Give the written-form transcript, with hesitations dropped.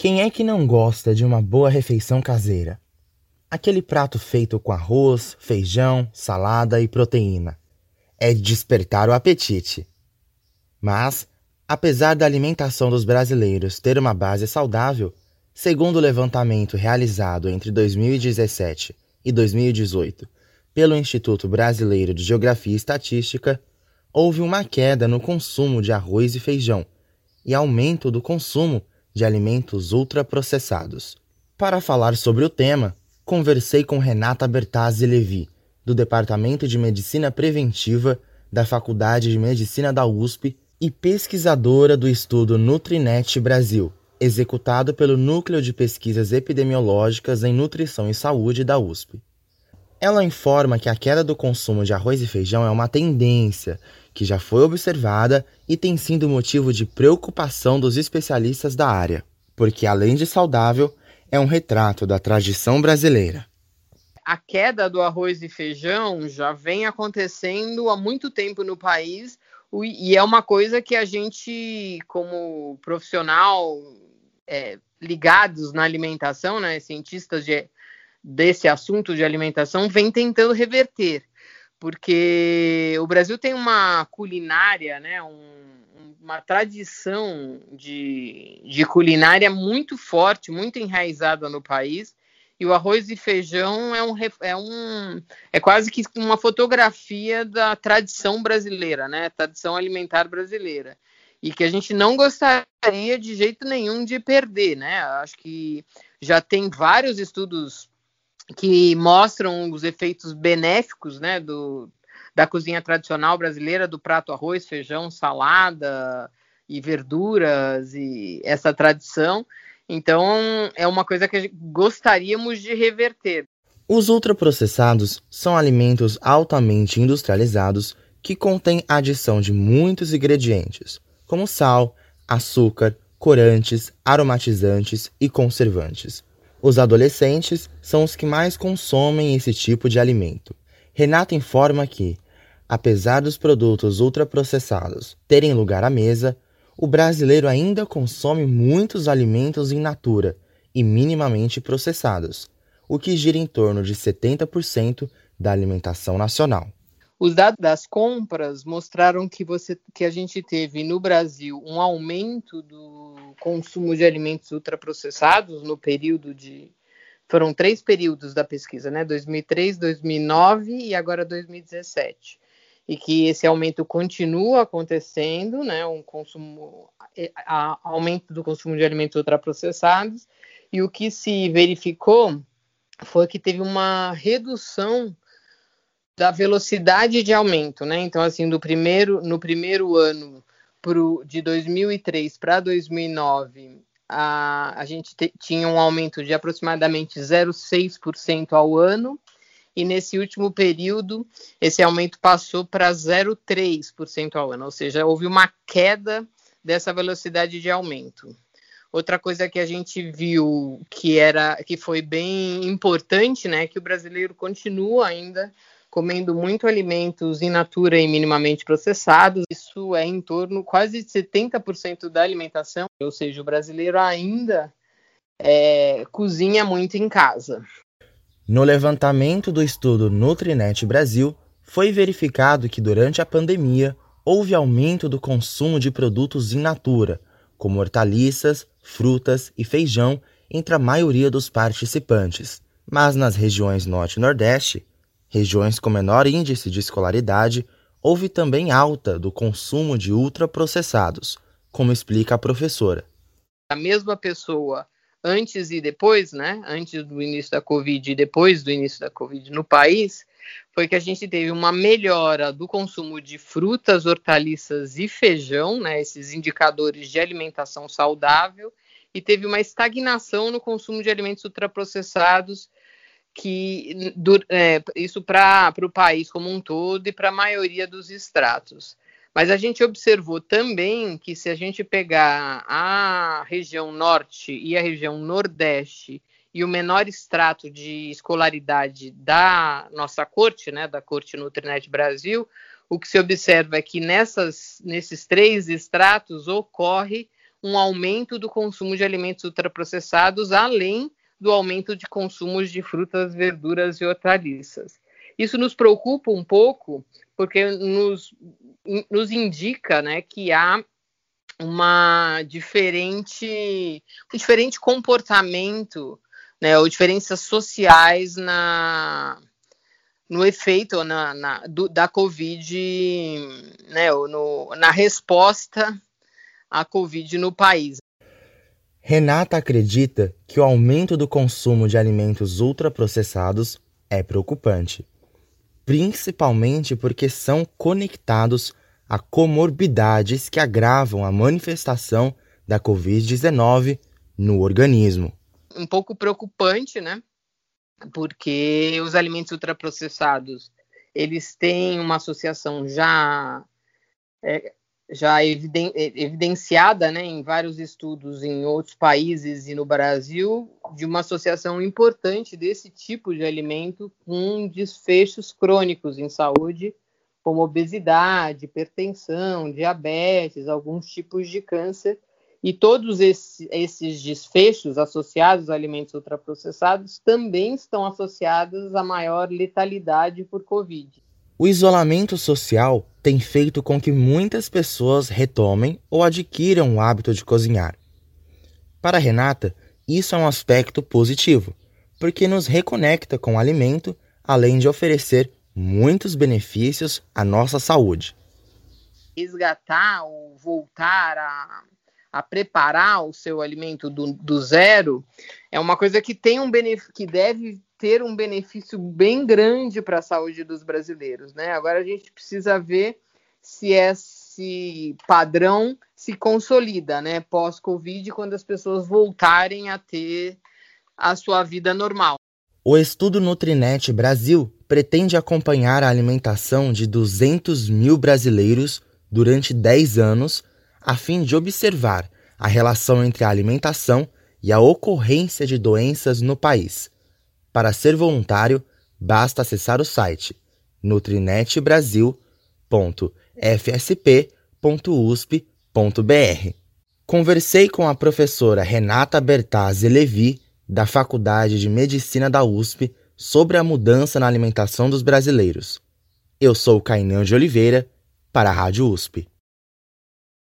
Quem é que não gosta de uma boa refeição caseira? Aquele prato feito com arroz, feijão, salada e proteína. É de despertar o apetite. Mas, apesar da alimentação dos brasileiros ter uma base saudável, segundo o levantamento realizado entre 2017 e 2018 pelo Instituto Brasileiro de Geografia e Estatística, houve uma queda no consumo de arroz e feijão e aumento do consumo de alimentos ultraprocessados. Para falar sobre o tema, conversei com Renata Bertazzi Levi, do Departamento de Medicina Preventiva da Faculdade de Medicina da USP e pesquisadora do estudo Nutrinet Brasil, executado pelo Núcleo de Pesquisas Epidemiológicas em Nutrição e Saúde da USP. Ela informa que a queda do consumo de arroz e feijão é uma tendência que já foi observada e tem sido motivo de preocupação dos especialistas da área, porque além de saudável, é um retrato da tradição brasileira. A queda do arroz e feijão já vem acontecendo há muito tempo no país e é uma coisa que a gente, como profissional ligados na alimentação, né, cientistas desse assunto de alimentação, vem tentando reverter. Porque o Brasil tem uma culinária, né, uma tradição de culinária muito forte, muito enraizada no país, e o arroz e feijão é quase que uma fotografia da tradição brasileira, né, tradição alimentar brasileira, e que a gente não gostaria de jeito nenhum de perder, né. Acho que já tem vários estudos que mostram os efeitos benéficos, né, da cozinha tradicional brasileira, do prato arroz, feijão, salada e verduras, e essa tradição. Então, é uma coisa que gostaríamos de reverter. Os ultraprocessados são alimentos altamente industrializados que contêm a adição de muitos ingredientes, como sal, açúcar, corantes, aromatizantes e conservantes. Os adolescentes são os que mais consomem esse tipo de alimento. Renata informa que, apesar dos produtos ultraprocessados terem lugar à mesa, o brasileiro ainda consome muitos alimentos in natura e minimamente processados, o que gira em torno de 70% da alimentação nacional. Os dados das compras mostraram que a gente teve no Brasil um aumento do consumo de alimentos ultraprocessados no período foram 3 períodos da pesquisa, né? 2003, 2009 e agora 2017. E que esse aumento continua acontecendo, né? Aumento do consumo de alimentos ultraprocessados. E o que se verificou foi que teve uma redução da velocidade de aumento, né? Então, assim, no primeiro ano de 2003 para 2009, a gente tinha um aumento de aproximadamente 0,6% ao ano, e nesse último período, esse aumento passou para 0,3% ao ano, ou seja, houve uma queda dessa velocidade de aumento. Outra coisa que a gente viu que foi bem importante, né, que o brasileiro continua ainda comendo muito alimentos in natura e minimamente processados. Isso é em torno quase de 70% da alimentação, ou seja, o brasileiro ainda cozinha muito em casa. No levantamento do estudo Nutrinet Brasil, foi verificado que durante a pandemia houve aumento do consumo de produtos in natura, como hortaliças, frutas e feijão, entre a maioria dos participantes. Mas nas regiões Norte e Nordeste, regiões com menor índice de escolaridade, houve também alta do consumo de ultraprocessados, como explica a professora. A mesma pessoa antes e depois, né? Antes do início da Covid e depois do início da Covid no país, foi que a gente teve uma melhora do consumo de frutas, hortaliças e feijão, né? Esses indicadores de alimentação saudável, e teve uma estagnação no consumo de alimentos ultraprocessados, isso para o país como um todo e para a maioria dos estratos. Mas a gente observou também que, se a gente pegar a região norte e a região nordeste e o menor extrato de escolaridade da nossa corte, né, da Corte Nutrinet Brasil, o que se observa é que nesses 3 estratos ocorre um aumento do consumo de alimentos ultraprocessados, além do aumento de consumos de frutas, verduras e hortaliças. Isso nos preocupa um pouco, porque nos indica, né, que há um diferente comportamento, né, ou diferenças sociais no efeito da Covid, né, na resposta à Covid no país. Renata acredita que o aumento do consumo de alimentos ultraprocessados é preocupante, principalmente porque são conectados a comorbidades que agravam a manifestação da Covid-19 no organismo. Um pouco preocupante, né? Porque os alimentos ultraprocessados, eles têm uma associação já evidenciada, né, em vários estudos em outros países e no Brasil, de uma associação importante desse tipo de alimento com desfechos crônicos em saúde, como obesidade, hipertensão, diabetes, alguns tipos de câncer. E todos esses desfechos associados a alimentos ultraprocessados também estão associados a maior letalidade por Covid. O isolamento social tem feito com que muitas pessoas retomem ou adquiram o hábito de cozinhar. Para Renata, isso é um aspecto positivo, porque nos reconecta com o alimento, além de oferecer muitos benefícios à nossa saúde. Resgatar ou voltar a preparar o seu alimento do zero é uma coisa que tem que deve ter um benefício bem grande para a saúde dos brasileiros, né? Agora a gente precisa ver se esse padrão se consolida, né? Pós-Covid, quando as pessoas voltarem a ter a sua vida normal. O estudo Nutrinet Brasil pretende acompanhar a alimentação de 200 mil brasileiros durante 10 anos, a fim de observar a relação entre a alimentação e a ocorrência de doenças no país. Para ser voluntário, basta acessar o site nutrinetbrasil.fsp.usp.br. Conversei com a professora Renata Bertazzi Levi, da Faculdade de Medicina da USP, sobre a mudança na alimentação dos brasileiros. Eu sou Cainão de Oliveira, para a Rádio USP.